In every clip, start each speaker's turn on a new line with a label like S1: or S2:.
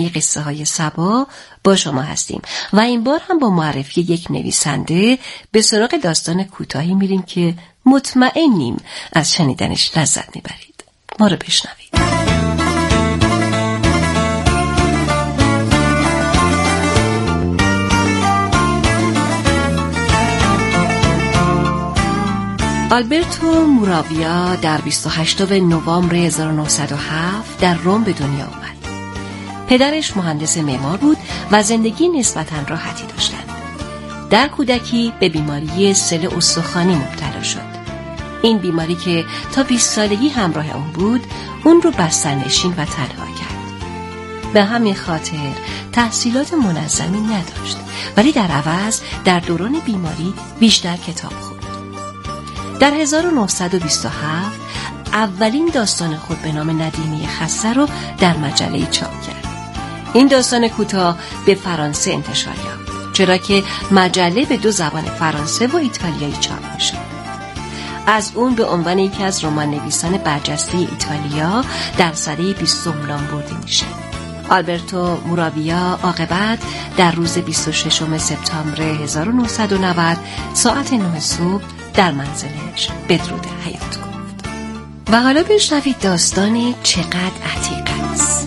S1: قصه های سبا با شما هستیم و این بار هم با معرفی یک نویسنده به سراغ داستان کوتاهی میریم که مطمئنیم از شنیدنش لذت میبرید. ما رو بشنوید. آلبرتو موراویا در 28 نوامبر 1907 در روم به دنیا آمد. پدرش مهندس معمار بود و زندگی نسبتاً راحتی داشتند. در کودکی به بیماری سل استخوانی مبتلا شد. این بیماری که تا 20 سالگی همراه اون بود، اون رو بسترنشین و تنها کرد. به همین خاطر تحصیلات منظمی نداشت، ولی در عوض در دوران بیماری بیشتر کتاب خوند. در 1927 اولین داستان خود به نام ندیمی خسته رو در مجله چاپ کرد. این داستان کوتاه به فرانسه انتشار یافت، چرا که مجله به 2 زبان فرانسه و ایتالیایی چاپ می‌شد. از اون به عنوان یکی از رمان نویسان برجسته ایتالیا در سده 20 نام برده میشه. آلبرتو موراویا عاقبت در روز 26 سپتامبر 1990 ساعت 9 صبح در منزلش بدرود حیات گفت. و حالا بشنوید داستان چقدر عتیق است.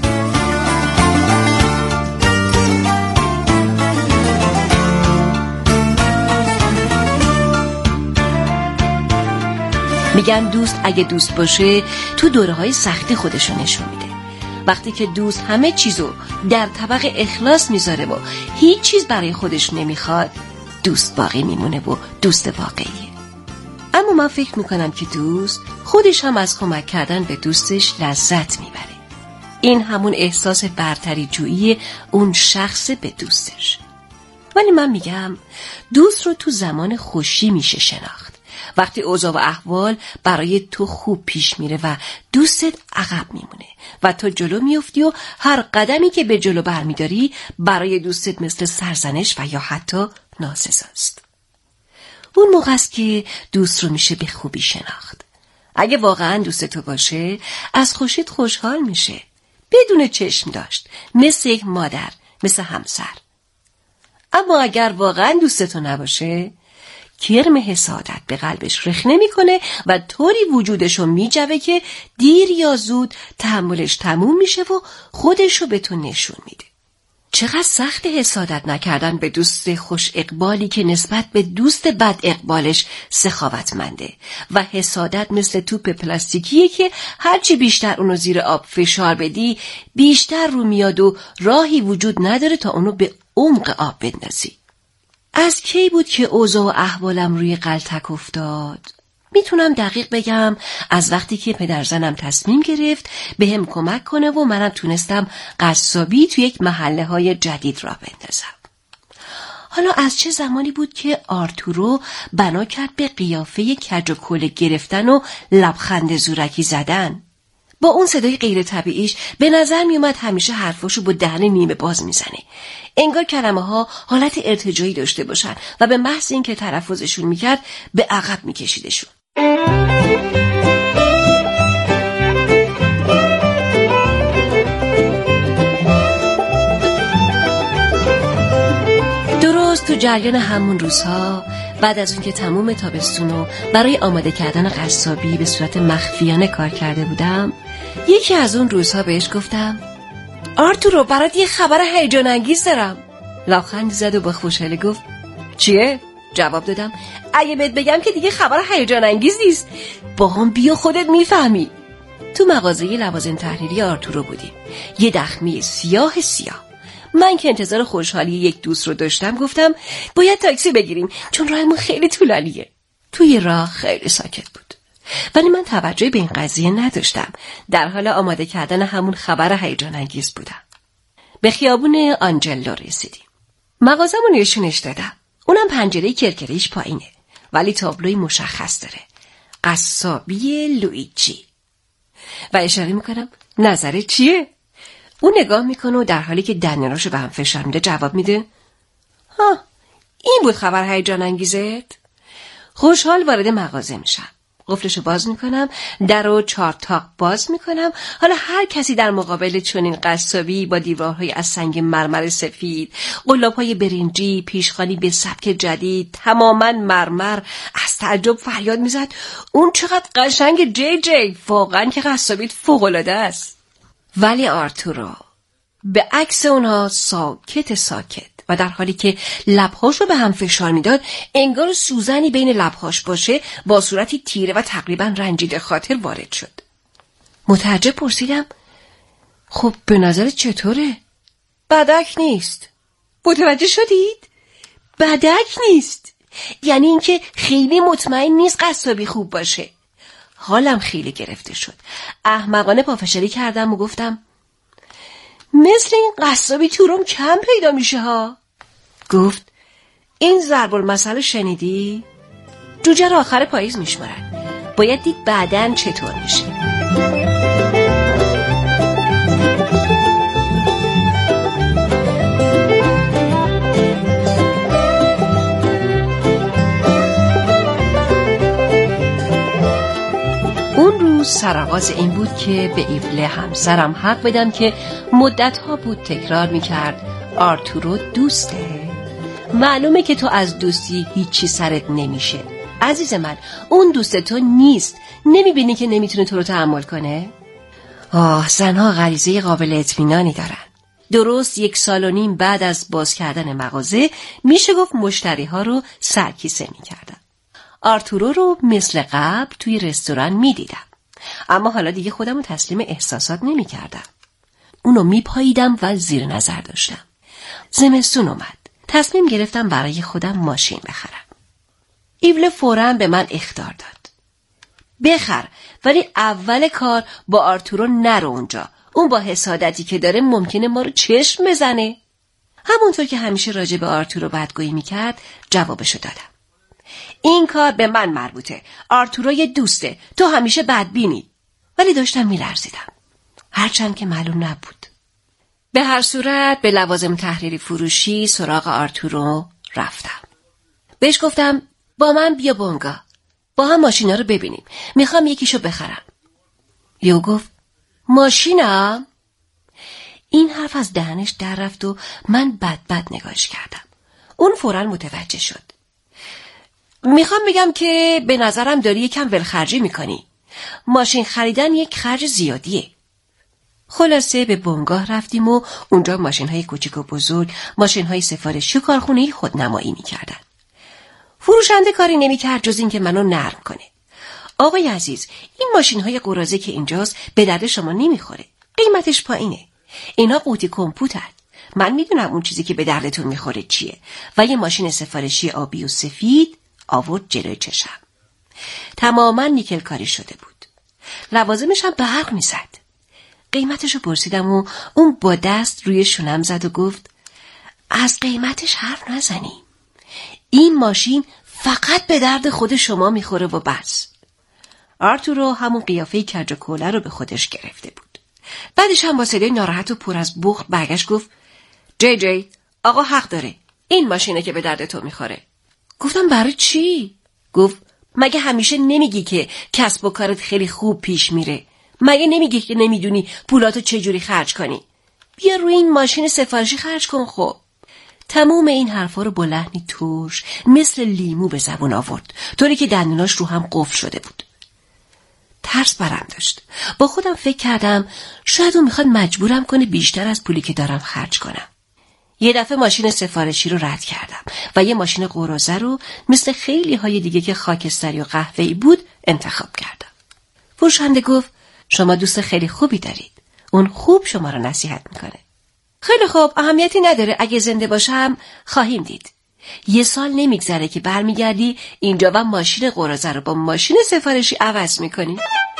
S1: میگن دوست اگه دوست باشه تو دوره‌های سختی خودشو نشون میده. وقتی که دوست همه چیزو در طبق اخلاص میذاره و هیچ چیز برای خودش نمیخواد، دوست باقی میمونه و دوست واقعیه. اما من فکر میکنم که دوست خودش هم از کمک کردن به دوستش لذت میبره. این همون احساس برتری جویی اون شخص به دوستش. ولی من میگم دوست رو تو زمان خوشی میشه شناخت. وقتی اوضاع و احوال برای تو خوب پیش میره و دوستت عقب میمونه و تو جلو میفتی و هر قدمی که به جلو برمیداری برای دوستت مثل سرزنش و یا حتی ناسزاست. اون موقع است که دوست رو میشه به خوبی شناخت. اگه واقعا دوست تو باشه از خوشیت خوشحال میشه، بدون چشم داشت، مثل یک مادر، مثل همسر. اما اگر واقعا دوست تو نباشه، کرم حسادت به قلبش رخنه میکنه و طوری وجودشو میجوه که دیر یا زود تحملش تموم میشه و خودشو به تو نشون میده. چقدر سخت حسادت نکردن به دوست خوش اقبالی که نسبت به دوست بد اقبالش سخاوتمنده و حسادت مثل توپ پلاستیکیه که هرچی بیشتر اونو زیر آب فشار بدی بیشتر رو میاد و راهی وجود نداره تا اونو به عمق آب بندازی. از کی بود که اوضاع و احوالم روی غلطک افتاد؟ میتونم دقیق بگم از وقتی که پدرزنم تصمیم گرفت به هم کمک کنه و منم تونستم قصابی توی یک محله های جدید را بندازم. حالا از چه زمانی بود که آرتورو بنا کرد به قیافه کج و کوله گرفتن و لبخند زورکی زدن؟ با اون صدای غیر طبیعیش به نظر می اومد همیشه حرفاشو با دهن نیمه باز میزنه. انگار کلمه ها حالت ارتجاعی داشته باشن و به محض این که تلفظشون میکرد به عقب میکشیدشون. درست تو جریان همون روزها بعد از اون که تموم تابستونو برای آماده کردن قصابی به صورت مخفیانه کار کرده بودم، یکی از اون روزها بهش گفتم آرتورو برات یه خبر هیجان انگیز دارم. لبخند زد و با خوشحالی گفت چیه؟ جواب دادم اگه بهت بگم که دیگه خبر هیجان انگیز نیست، با هم بیا خودت میفهمی. تو مغازه لوازم تحریری آرتورو بودیم، یه دخمه سیاه. من که انتظار خوشحالی یک دوست رو داشتم گفتم باید تاکسی بگیریم چون راهمون خیلی طولانیه. توی راه خیلی ساکت بود ولی من توجهی به این قضیه نداشتم، در حال آماده کردن همون خبر هیجان انگیز بودم. به خیابون آنجلو رسیدیم. مغازه‌مو نشونش دادم. اونم پنجره کرکریش پایینه ولی تابلوی مشخص داره، قصابی لویجی. و اشاره میکنم نظرت چیه؟ اون نگاه میکنه و در حالی که دندوناشو به هم فشار میده جواب میده ها این بود خبر هیجان انگیزت؟ خوشحال وارد مغازه میشم. قفلشو باز میکنم، درو 4 تاق باز میکنم. حالا هر کسی در مقابل چنین قصابی با دیوارهای از سنگ مرمر سفید، قلاب‌های برنجی، پیشخوانی به سبک جدید، تماماً مرمر، از تعجب فریاد میزد اون چقدر قشنگ جی جی، واقعاً که قصابیت فوق‌العاده است. ولی آرتورو به عکس اونها ساکت و در حالی که لبهاشو به هم فشار میداد انگار سوزنی بین لبهاش باشه، با صورتی تیره و تقریبا رنجیده خاطر وارد شد. متعجب پرسیدم خب به نظرت چطوره؟ بدک نیست. متوجه شدید؟ بدک نیست یعنی اینکه خیلی مطمئن نیست قصابی خوب باشه. حالم خیلی گرفته شد. احمقانه پافشاری کردم و گفتم مثل این قصابی تو روم کم پیدا میشه ها. گفت این ضرب المثل شنیدی؟ جوجه رو آخر پاییز میشمارن، باید دید بعدن چطور میشه. اون روز سرآغاز این بود که به ایوله همسرم حق بدم که مدتها بود تکرار میکرد آرتورو دوسته. معلومه که تو از دوستی هیچی سرت نمیشه. عزیز من، اون دوست تو نیست. نمیبینی که نمیتونه تو رو تحمل کنه؟ زنها غریزه قابل اطمینانی دارن. درست 1.5 سال بعد از باز کردن مغازه میشه گفت مشتری ها رو سرکیسه میکردن. آرتورو رو مثل قبل توی رستوران میدیدم، اما حالا دیگه خودم رو تسلیم احساسات نمیکردم. اونو میپاییدم و زیر نظر داشتم. زمستون اومد. تصمیم گرفتم برای خودم ماشین بخرم. ایوله فوراً به من اخطار داد. بخر، ولی اول کار با آرتورو نرو اونجا. اون با حسادتی که داره ممکنه ما رو چشم بزنه. همونطور که همیشه راجع به آرتورو بدگویی میکرد جوابشو دادم. این کار به من مربوطه. آرتورو یه دوسته. تو همیشه بدبینی. ولی داشتم میلرزیدم. هرچند که معلوم نبود. به هر صورت به لوازم تحریری فروشی سراغ آرتورو رفتم. بهش گفتم با من بیا بونگا. با هم ماشینا رو ببینیم. میخوام یکیشو بخرم. یو گفت ماشینم؟ این حرف از دهنش در رفت و من بد نگاهش کردم. اون فوراً متوجه شد. میخوام بگم که به نظرم داری یکم ولخرجی میکنی. ماشین خریدن یک خرج زیادیه. خلاصه به بنگاه رفتیم و اونجا ماشین‌های کوچیک و بزرگ، ماشین‌های سفارشی و کارخونه‌ای خودنمایی می‌کردن. فروشنده کاری نمی‌کرد جز این که منو نرم کنه. آقای عزیز، این ماشین‌های قراضه که اینجاست به درد شما نمی‌خوره. قیمتش پایینه. اینا قوطی کمپوتن. من میدونم اون چیزی که به دردتون می‌خوره چیه. و یه ماشین سفارشی آبی و سفید آورد جلوی چشم. تماماً نیکل کاری شده بود. لوازمش هم برق می‌زد. قیمتشو پرسیدم و اون با دست روی شونم زد و گفت از قیمتش حرف نزنی. این ماشین فقط به درد خود شما میخوره و بس. آرتورو همون قیافه کج و کوله رو به خودش گرفته بود. بعدش هم با صدای ناراحت و پر از بخل برگشت گفت جی جی، آقا حق داره. این ماشینه که به درد تو میخوره. گفتم برای چی؟ گفت مگه همیشه نمیگی که کسب و کارت خیلی خوب پیش میره؟ مگه نمیگی که نمیدونی پولاتو چجوری خرج کنی؟ بیا روی این ماشین سفارشی خرج کن. خب تموم این حرفا رو با لحنی ترش مثل لیمو به زبون آورد، طوری که دندوناش رو هم قفل شده بود. ترس برم داشت. با خودم فکر کردم شاید اون میخواد مجبورم کنه بیشتر از پولی که دارم خرج کنم. یه دفعه ماشین سفارشی رو رد کردم و یه ماشین قراضه رو مثل خیلی های دیگه که خاکستری و قهوه‌ای بود انتخاب کردم. فروشنده گفت شما دوست خیلی خوبی دارید. اون خوب شما رو نصیحت میکنه. خیلی خوب، اهمیتی نداره. اگه زنده باشم خواهیم دید. 1 سال نمیگذره که برمیگردی اینجا و ماشین قراضه رو با ماشین سفارشی عوض میکنی.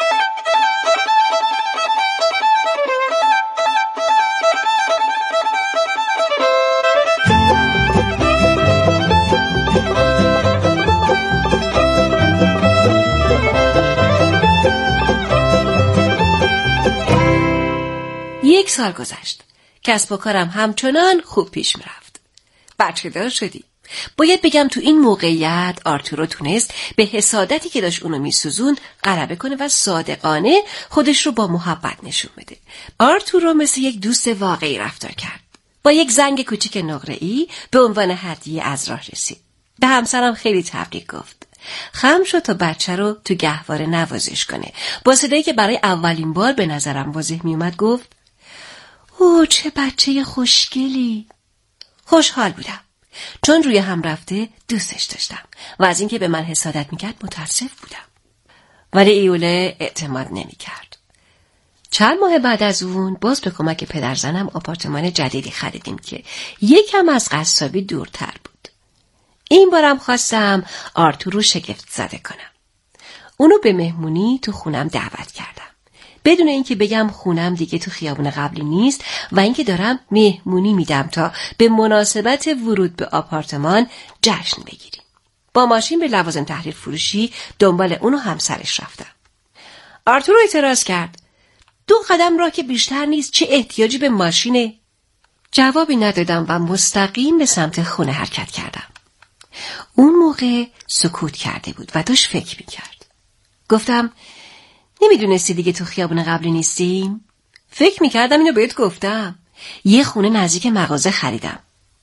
S1: یک سال گذشت. کسب و کارم همچنان خوب پیش میرفت. بچه دار شدی. باید بگم تو این موقعیت آرتورو تونست به حسادتی که داشت اونو میسوزون غلبه کنه و صادقانه خودش رو با محبت نشون بده. آرتورو مثل یک دوست واقعی رفتار کرد. با یک زنگ کوچیک نقره‌ای به عنوان هدیه از راه رسید. به همسرم خیلی تبریک گفت. خم شد تا بچه رو تو گهواره نوازش کنه. با صدایی که برای اولین بار به نظرم واضح می اومد گفت: اوه چه بچه خوشگلی. خوشحال بودم. چون روی هم رفته دوستش داشتم و از اینکه به من حسادت میکرد متاسف بودم. ولی ایوله اعتماد نمیکرد. چند ماه بعد از اون باز به کمک پدرزنم آپارتمان جدیدی خریدیم که یکم از قصابی دورتر بود. این بارم خواستم آرتور رو شگفت زده کنم. اونو به مهمونی تو خونم دعوت کردم. بدون اینکه بگم خونم دیگه تو خیابون قبلی نیست و اینکه دارم مهمونی میدم تا به مناسبت ورود به آپارتمان جشن بگیریم. با ماشین به لوازم تحریر فروشی دنبال اونو همسرش رفتم. آرتور اعتراض کرد: 2 قدم راه که بیشتر نیست، چه احتیاجی به ماشینه؟ جوابی ندادم و مستقیم به سمت خونه حرکت کردم. اون موقع سکوت کرده بود و داشت فکر میکرد. گفتم: نمیدونستی دیگه تو خیابون قبلی نیستیم؟ فکر میکردم اینو بهت گفتم. یه خونه نزدیک مغازه خریدم.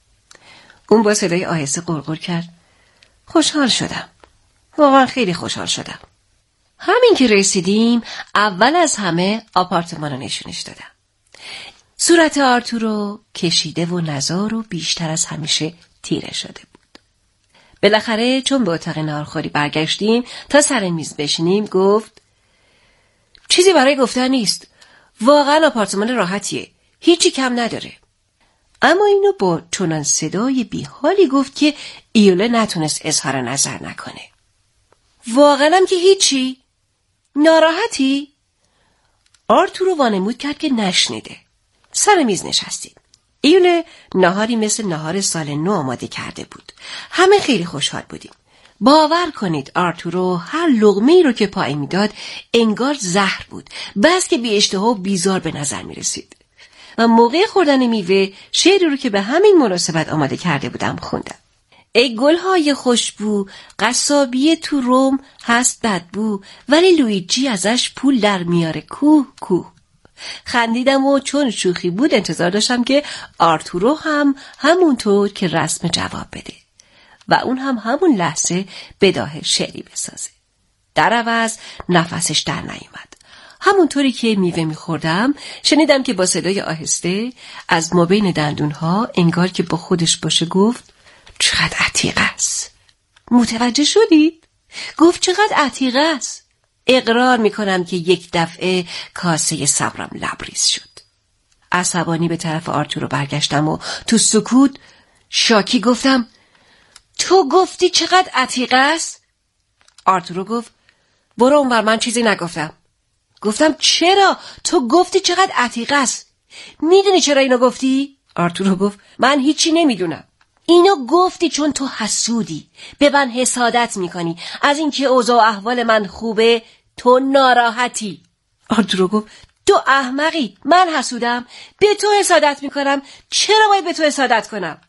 S1: اون با صدای آهسته غرغر کرد: خوشحال شدم. واقعا خیلی خوشحال شدم. همین که رسیدیم اول از همه آپارتمان رو نشونش دادم. صورت آرتورو کشیده و نزار و بیشتر از همیشه تیره شده بود. بالاخره چون به اتاق ناهارخوری برگشتیم تا سر میز بشینیم گفت: چیزی برای گفتن نیست. واقعا آپارتمان راحتیه. هیچی کم نداره. اما اینو با چنان صدای بیحالی گفت که ایوله نتونست اظهار نظر نکنه. واقعا هم که هیچی؟ ناراحتی؟ آرتورو وانمود کرد که نشنیده. سر میز نشستیم. ایوله ناهاری مثل ناهار سال نو آماده کرده بود. همه خیلی خوشحال بودیم. باور کنید آرتورو هر لقمه‌ای رو که پای میداد انگار زهر بود. بس که بی اشتها و بیزار به نظر می رسید. و موقع خوردن میوه شعری رو که به همین مناسبت آماده کرده بودم خوندم. ای گلهای خوشبو، قصابی تو روم هست بدبو، ولی لویجی ازش پول در میاره کوه کوه. خندیدم و چون شوخی بود انتظار داشتم که آرتورو هم همونطور که رسم جواب بده و اون هم همون لحظه بداهه شعری بسازه. در عوض نفسش در نیومد. همونطوری که میوه میخوردم شنیدم که با صدای آهسته از مابین دندونها انگار که با خودش باشه گفت: چقدر عتیق است. متوجه شدید؟ گفت چقدر عتیق است. اقرار میکنم که یک دفعه کاسه صبرم لبریز شد. عصبانی به طرف آرتورو برگشتم و تو سکوت شاکی گفتم: تو گفتی چقدر عتیق است؟ آرتورو گفت: برو اونور، من چیزی نگفتم. گفتم: چرا؟ تو گفتی چقدر عتیق است. میدونی چرا اینو گفتی؟ آرتورو گفت: من هیچی نمیدونم. اینو گفتی چون تو حسودی، به من حسادت میکنی. از اینکه اوضاع و احوال من خوبه تو ناراحتی. آرتورو گفت: تو احمقی. من حسودم؟ به تو حسادت میکنم. چرا باید به تو حسادت کنم؟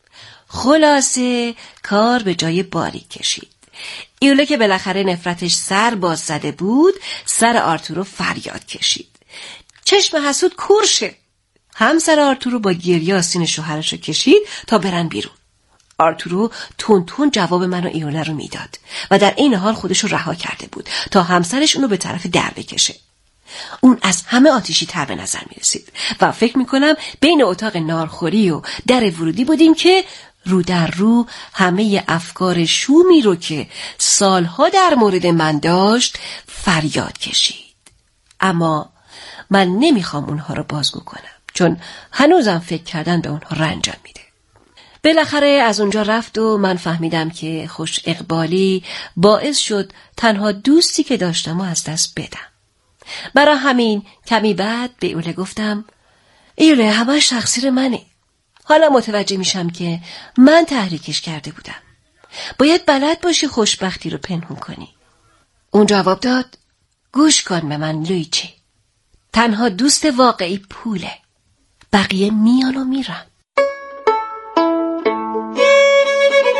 S1: خلاصه کار به جای باریک کشید. ایوله که بالاخره نفرتش سر باز زده بود سر آرتورو فریاد کشید: چشم حسود کورشه. همسر آرتورو با گریه آستین شوهرش رو کشید تا برن بیرون. آرتورو تون تون جواب من و ایوله رو میداد و در این حال خودش رو رها کرده بود تا همسرش اونو به طرف در بکشه. اون از همه آتیشی تر به نظر می رسید و فکر می کنم بین اتاق نارخوری و در ورودی بودیم که رو در رو همه افکار شومی رو که سالها در مورد من داشت فریاد کشید. اما من نمیخوام اونها رو بازگو کنم چون هنوزم فکر کردن به اونها رنجم میده. بالاخره از اونجا رفت و من فهمیدم که خوش اقبالی باعث شد تنها دوستی که داشتم و از دست بدم. برای همین کمی بعد به ایوله گفتم: ایوله همش تقصیر منه. حالا متوجه میشم که من تحریکش کرده بودم. باید بلد باشی خوشبختی رو پنهون کنی. اون جواب داد: گوش کن به من لویجی. تنها دوست واقعی پوله. بقیه میان و میرن.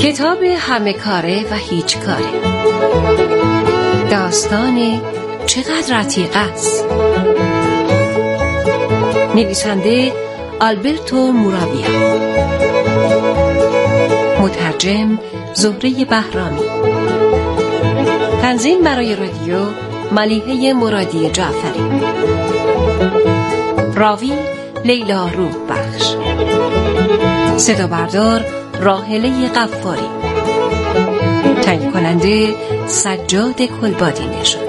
S1: کتاب همه کاره و هیچ کاره، داستان چقدر رتیق است. نویسنده آلبرتو موراویا، مترجم زهره بهرامی، تنظیم برای رادیو ملیحه مرادی جعفری، راوی لیلا روح بخش، صدا بردار راحله غفاری، تهیه کننده سجاد کلبادی نژاد.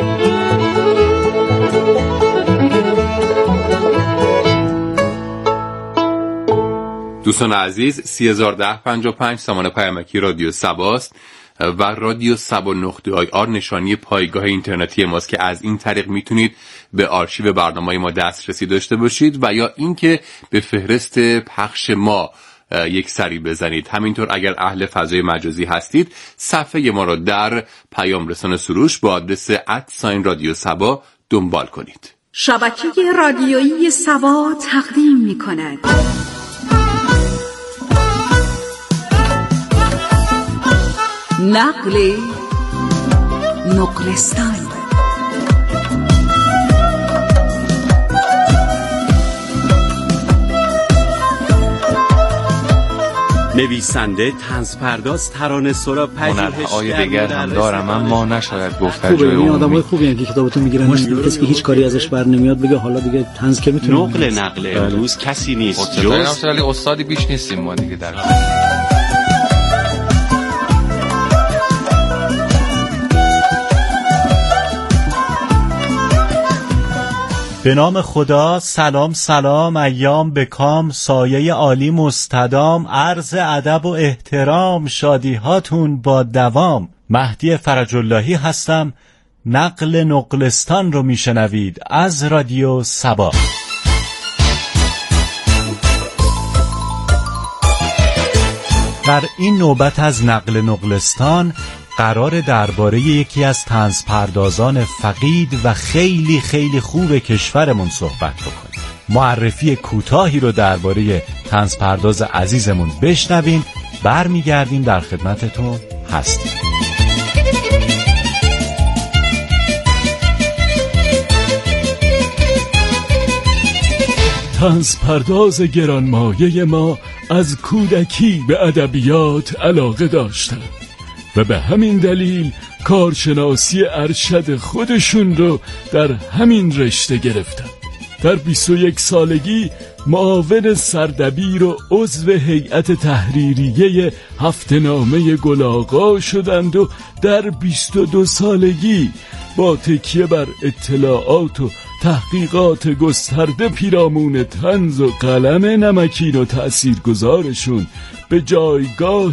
S2: دوستان عزیز، 301055 سامان پیامکی رادیو سباست و رادیو سبا.ir نشانی پایگاه اینترنتی ماست که از این طریق میتونید به آرشیو برنامه‌های ما دسترسی داشته باشید و یا اینکه به فهرست پخش ما یک سری بزنید. همینطور اگر اهل فضای مجازی هستید صفحه ما را در پیام رسان سروش با آدرس @رادیو سبا دنبال کنید.
S3: شبکه رادیویی سبا تقدیم می‌کند نقل نقلستان.
S4: نویسنده، طنزپرداز، ترانه‌سرا،
S5: هنرهای دیگر هم دارم اما نشاید گفت در
S6: جای عمومی. آدمای خوبی هستن که کتابتون میگیرن، کسی که هیچ کاری ازش بر نمیاد بگه حالا دیگه طنز که میتونه.
S4: نقل امروز کسی نیست
S5: جز ولی استادی بیش نیستیم ما دیگه در
S7: به نام خدا. سلام سلام، ایام بکام، سایه عالی مستدام، عرض ادب و احترام، شادی هاتون با دوام. مهدی فرج اللهی هستم. نقل نقلستان رو میشنوید از رادیو سبا. در این نوبت از نقل نقلستان قرار درباره یکی از طنزپردازان فقید و خیلی خیلی خوب کشورمون صحبت بکنیم. معرفی کوتاهی رو درباره طنزپرداز عزیزمون بشنویم، برمیگردیم در خدمتتون هستیم.
S8: طنزپرداز گرانمایه ما از کودکی به ادبیات علاقه داشتند و به همین دلیل کارشناسی ارشد خودشون رو در همین رشته گرفتن. در 21 سالگی معاون سردبیر و عضو هیئت تحریریه هفته‌نامه گل‌آقا شدند و در 22 سالگی با تکیه بر اطلاعات و تحقیقات گسترده پیرامون طنز و قلم نمکین و تأثیرگذارشون به جایگاه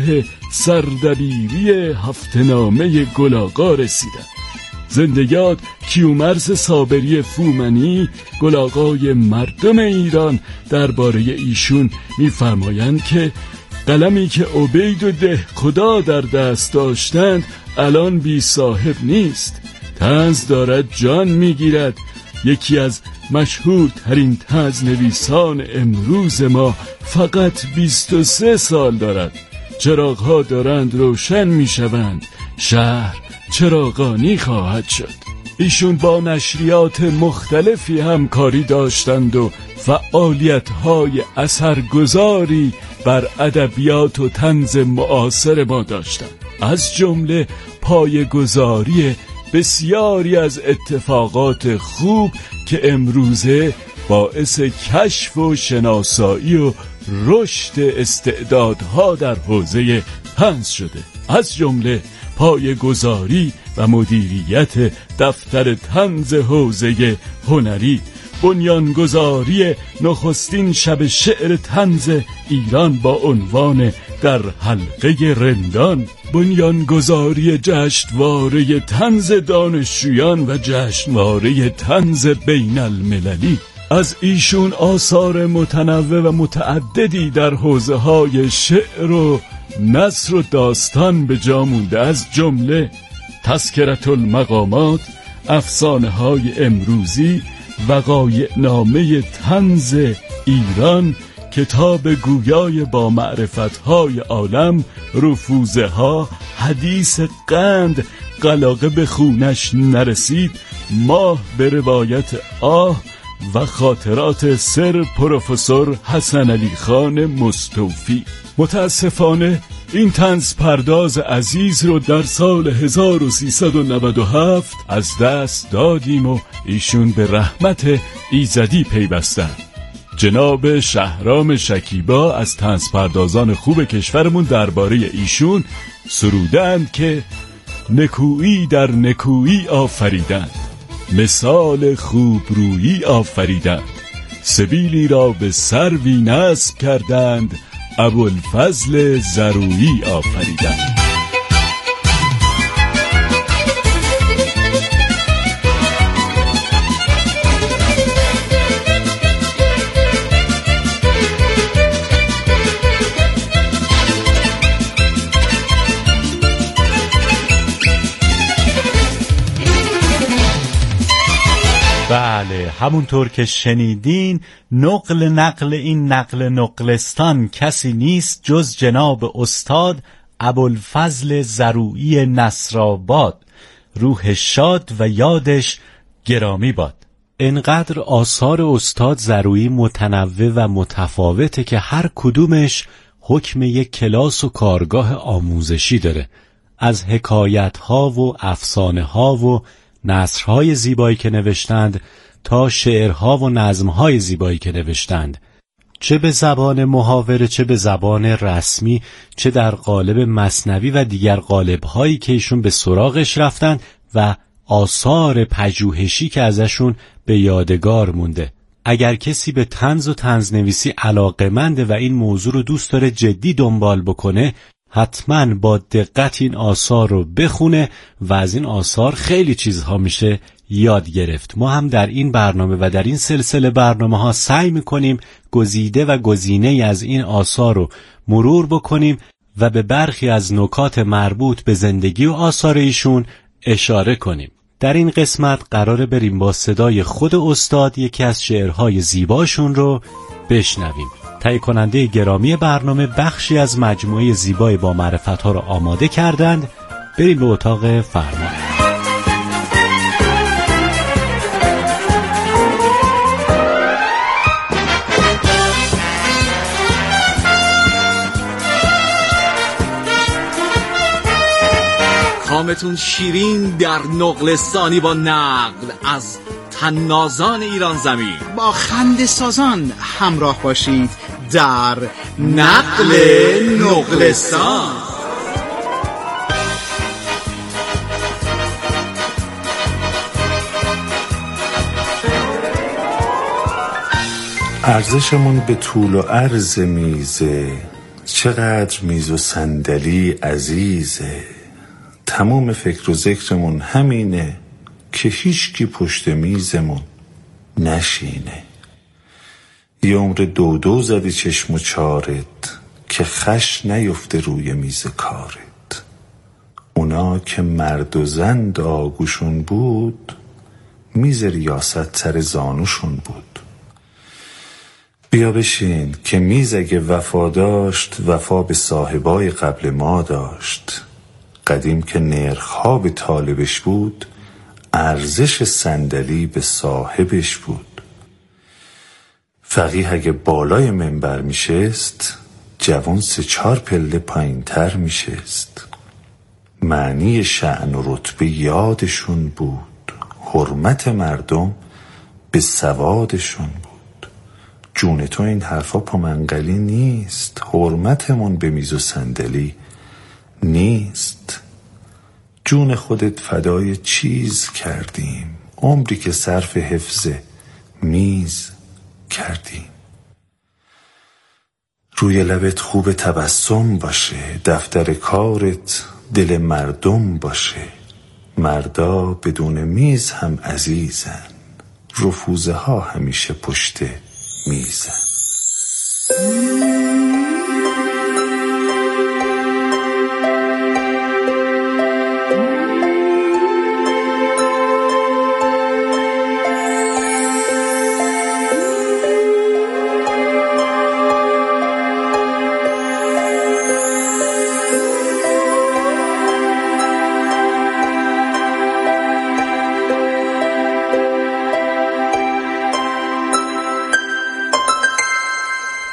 S8: سردبیری هفته‌نامه گل‌آقا رسیدند. زنده‌یاد کیومرث صابری فومنی، گل‌آقای مردم ایران، درباره ایشون می‌فرمایند که قلمی که عبید و دهخدا در دست داشتند الان بی صاحب نیست. طنز دارد جان می‌گیرد. یکی از مشهورترین طنزنویسان امروز ما فقط 23 سال دارد. چراغ‌ها دارند روشن می‌شوند، شهر چراغانی خواهد شد. ایشون با نشریات مختلفی همکاری داشتند و فعالیت‌های اثرگذاری بر ادبیات و طنز معاصر ما داشتند، از جمله پایه‌گذاری بسیاری از اتفاقات خوب که امروزه باعث کشف و شناسایی و رشد استعدادها در حوزه طنز شده، از جمله پایه‌گذاری و مدیریت دفتر طنز حوزه هنری، بنیانگذاری نخستین شب شعر طنز ایران با عنوان در حلقه رندان، بنیانگذاری جشنواره طنز دانشجویان و جشنواره طنز بین المللی. از ایشون آثار متنوع و متعددی در حوزه‌های شعر و نثر و داستان به جا مونده، از جمله تذکرة المقامات، افسانه‌های امروزی، وقایع نامه طنز ایران، کتاب گویای با معرفت‌های عالم، رفوزه ها، حدیث قند، قلاقه به خونش نرسید، ماه به روایت آه و خاطرات سر پروفسور حسن علی خان مستوفی. متاسفانه این طنز پرداز عزیز رو در سال 1397 از دست دادیم و ایشون به رحمت ایزدی پیوستند. جناب شهرام شکیبا از طنز پردازان خوب کشورمون درباره ایشون سرودند که نکویی در نکویی آفریدند، مثال خوبرویی آفریدند، سبیلی را به سروی نصب کردند، ابوالفضل زرویی آفریدند.
S7: بله، همونطور که شنیدین، نقل این نقل نقلستان کسی نیست جز جناب استاد ابوالفضل زرویی نصرآباد، روح شاد و یادش گرامی باد. انقدر آثار استاد زرویی متنوع و متفاوته که هر کدومش حکم یک کلاس و کارگاه آموزشی داره. از حکایت‌ها و افسانه‌ها و نثرهای زیبایی که نوشتند تا شعرها و نظمهای زیبایی که نوشتند، چه به زبان محاوره، چه به زبان رسمی، چه در قالب مثنوی و دیگر قالب‌هایی که ایشون به سراغش رفتند و آثار پژوهشی که ازشون به یادگار مونده. اگر کسی به طنز و طنزنویسی علاقه‌منده و این موضوع رو دوست داره جدی دنبال بکنه، حتما با دقت این آثار رو بخونه و از این آثار خیلی چیزها میشه یاد گرفت. ما هم در این برنامه و در این سلسله برنامه ها سعی میکنیم گزیده و گزینه از این آثار رو مرور بکنیم و به برخی از نکات مربوط به زندگی و آثار ایشون اشاره کنیم. در این قسمت قراره بریم با صدای خود استاد یکی از شعرهای زیباشون رو بشنویم. تهیه کننده گرامی برنامه بخشی از مجموعه زیبای با معرفت‌ها را آماده کردند. بریم به اتاق فرمان.
S9: کامتون شیرین در نقلستانی با نقل از طنازان ایران زمین.
S10: با خنده سازان همراه باشید در
S9: نقل نقلستان.
S11: ارزشمون به طول و عرض میزه، چقدر میز و صندلی عزیزه. تمام فکر و ذکرمون همینه که هیچکی پشت میزمون نشینه. یه عمر دو زدی چشم و چارت که خش نیفته روی میز کارت. اونا که مرد و زن آگوشون بود، میز ریاست سر زانوشون بود. بیا بشین که میز اگه وفا داشت، وفا به صاحبای قبل ما داشت. قدیم که نرخ‌ها به طالبش بود، ارزش صندلی به صاحبش بود. فقیه اگه بالای منبر میشست، جوان 3-4 پله پایین تر میشست. معنی شأن و رتبه یادشون بود، حرمت مردم به سوادشون بود. جون تو این حرفا پامنقلی نیست، حرمتمون به میز و صندلی نیست. جون خودت فدای چیز کردیم، عمری که صرف حفظ میز کردیم. روی لبت خوب تبسم باشه، دفتر کارت دل مردم باشه. مردا بدون میز هم عزیزن، رفوزه ها همیشه پشت میزن.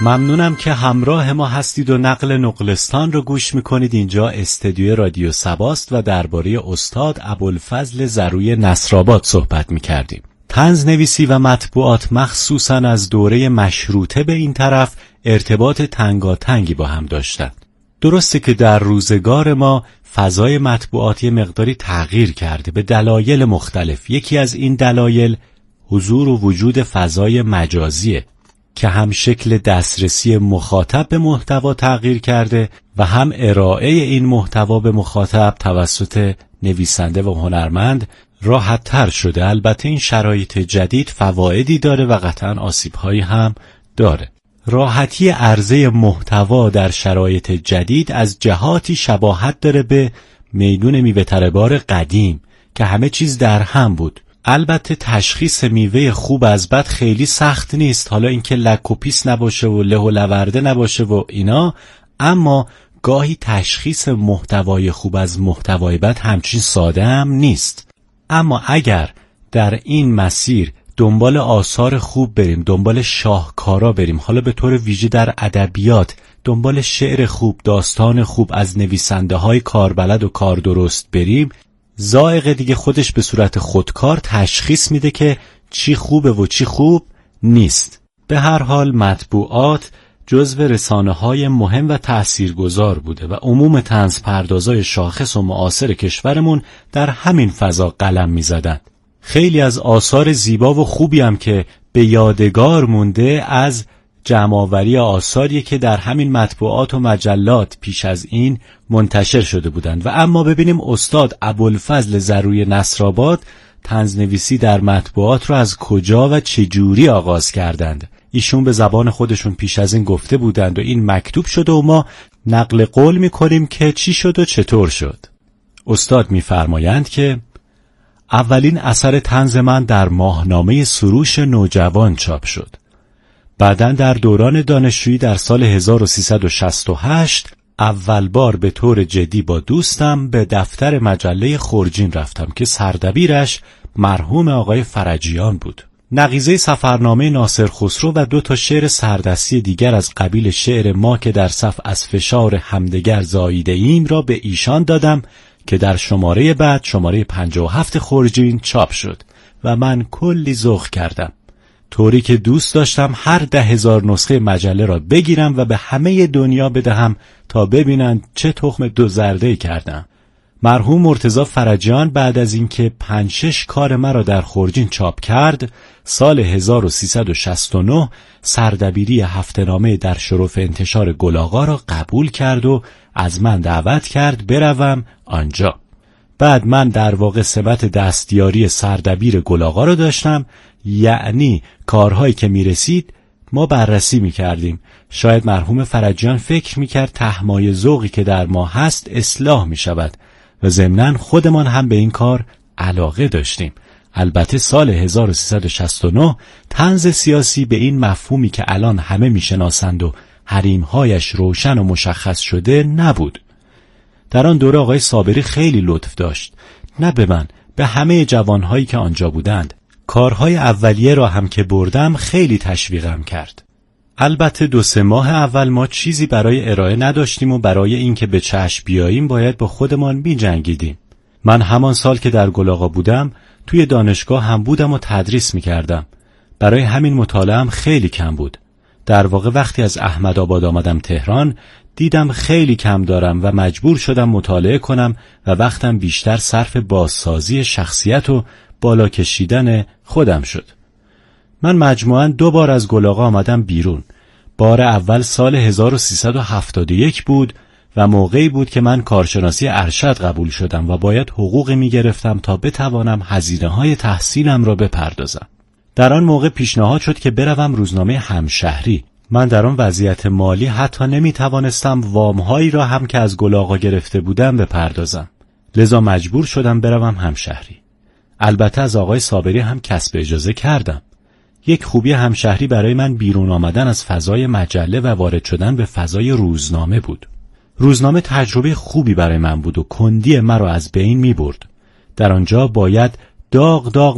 S7: ممنونم که همراه ما هستید و نقل نقلستان رو گوش میکنید. اینجا استدیو رادیو سباست و درباره استاد ابوالفضل زروی نصرآباد صحبت میکردیم. طنز نویسی و مطبوعات مخصوصاً از دوره مشروطه به این طرف ارتباط تنگاتنگی با هم داشتن. درسته که در روزگار ما فضای مطبوعات یه مقداری تغییر کرده به دلایل مختلف. یکی از این دلایل حضور و وجود فضای مجازیه که هم شکل دسترسی مخاطب به محتوا تغییر کرده و هم ارائه این محتوا به مخاطب توسط نویسنده و هنرمند راحت تر شده. البته این شرایط جدید فوایدی داره و قطعاً آسیب‌هایی هم داره. راحتی عرضه محتوا در شرایط جدید از جهاتی شباهت داره به میدون میوه تره‌بار قدیم که همه چیز در هم بود. البته تشخیص میوه خوب از بد خیلی سخت نیست، حالا اینکه لک و پیس نباشه و له و لورده نباشه و اینا، اما گاهی تشخیص محتوای خوب از محتوای بد همچین ساده هم نیست. اما اگر در این مسیر دنبال آثار خوب بریم، دنبال شاهکارا بریم، حالا به طور ویژه در ادبیات دنبال شعر خوب، داستان خوب از نویسنده های کاربلد و کار درست بریم، ذائقه دیگه خودش به صورت خودکار تشخیص میده که چی خوبه و چی خوب نیست. به هر حال مطبوعات جزو رسانه‌های مهم و تأثیرگذار بوده و عموم طنزپردازای شاخص و معاصر کشورمون در همین فضا قلم می‌زدند. خیلی از آثار زیبا و خوبی هم که به یادگار مونده از جمع‌آوری آثاری که در همین مطبوعات و مجلات پیش از این منتشر شده بودند. و اما ببینیم استاد ابوالفضل زروی نصرآباد طنزنویسی در مطبوعات رو از کجا و چجوری آغاز کردند. ایشون به زبان خودشون پیش از این گفته بودند و این مکتوب شده و ما نقل قول می‌کنیم که چی شد و چطور شد. استاد می‌فرمایند که اولین اثر طنز من در ماهنامه سروش نوجوان چاپ شد. بعداً در دوران دانشجویی در سال 1368 اول بار به طور جدی با دوستم به دفتر مجله خورجین رفتم که سردبیرش مرحوم آقای فرجیان بود. نقیضه سفرنامه ناصر خسرو و 2 شعر سردستی دیگر از قبیل شعر ما که در صف از فشار همدگر زاییده ایم را به ایشان دادم که در شماره بعد، شماره 57 خورجین چاپ شد و من کلی ذوق کردم، طوری که دوست داشتم هر 10,000 نسخه مجله را بگیرم و به همه دنیا بدهم تا ببینند چه تخم 2 زرده کردم. مرحوم مرتضی فرجیان بعد از اینکه 5-6 کار مرا در خورجین چاپ کرد، سال 1369 سردبیری هفته‌نامه در شرف انتشار گل‌آقا را قبول کرد و از من دعوت کرد بروم آنجا. بعد من در واقع سمت دستیاری سردبیر گل‌آقا را داشتم، یعنی کارهایی که میرسید ما بررسی میکردیم. شاید مرحوم فرجیان فکر میکرد تهمای ذوقی که در ما هست اصلاح میشود و ضمناً خودمان هم به این کار علاقه داشتیم. البته سال 1369 طنز سیاسی به این مفهومی که الان همه میشناسند و حریمهایش روشن و مشخص شده نبود. در آن دوره آقای صابری خیلی لطف داشت، نه به من، به همه جوانهایی که آنجا بودند. کارهای اولیه را هم که بردم خیلی تشویقم کرد. البته 2-3 ماه اول ما چیزی برای ارائه نداشتیم و برای اینکه به چشم بیاییم باید با خودمان بی‌جنگیدیم. من همان سال که در گل‌آقا بودم توی دانشگاه هم بودم و تدریس می‌کردم. برای همین مطالعه‌ام خیلی کم بود. در واقع وقتی از احمدآباد آمدم تهران دیدم خیلی کم دارم و مجبور شدم مطالعه کنم و وقتم بیشتر صرف بازسازی شخصیت و بالا کشیدن خودم شد. من مجموعاً 2 بار از گل‌آقا آمدم بیرون. بار اول سال 1371 بود و موقعی بود که من کارشناسی ارشد قبول شدم و باید حقوقی می‌گرفتم تا بتوانم هزینه‌های تحصیلم را بپردازم. در آن موقع پیشنهاد شد که بروم روزنامه همشهری. من در آن وضعیت مالی حتی نمی‌توانستم وام‌هایی را هم که از گل‌آقا گرفته بودم بپردازم. لذا مجبور شدم بروم همشهری. البته از آقای صابری هم کسب اجازه کردم. یک خوبی همشهری برای من بیرون آمدن از فضای مجله و وارد شدن به فضای روزنامه بود. روزنامه تجربه خوبی برای من بود و کندی مرا از بین می برد. در آنجا باید داغ